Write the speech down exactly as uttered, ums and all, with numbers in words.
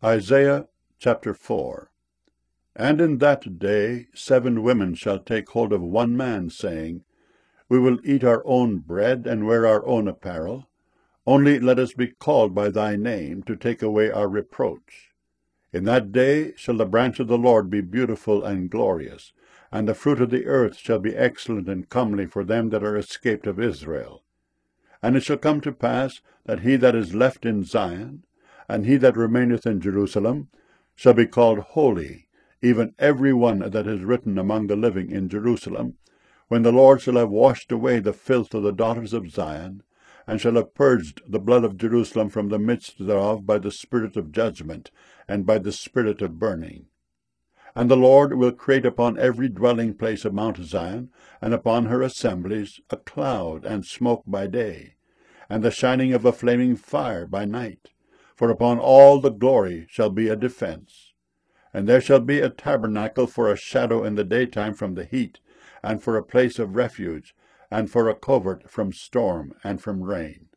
Isaiah chapter four. And in that day seven women shall take hold of one man, saying, We will eat our own bread, and wear our own apparel. Only let us be called by thy name, to take away our reproach. In that day shall the branch of the Lord be beautiful and glorious, and the fruit of the earth shall be excellent and comely for them that are escaped of Israel. And it shall come to pass, that he that is left in Zion, and he that remaineth in Jerusalem, shall be called holy, even every one that is written among the living in Jerusalem, when the Lord shall have washed away the filth of the daughters of Zion, and shall have purged the blood of Jerusalem from the midst thereof by the spirit of judgment, and by the spirit of burning. And the Lord will create upon every dwelling place of Mount Zion, and upon her assemblies, a cloud and smoke by day, and the shining of a flaming fire by night. For upon all the glory shall be a defence. And there shall be a tabernacle for a shadow in the daytime from the heat, and for a place of refuge, and for a covert from storm and from rain.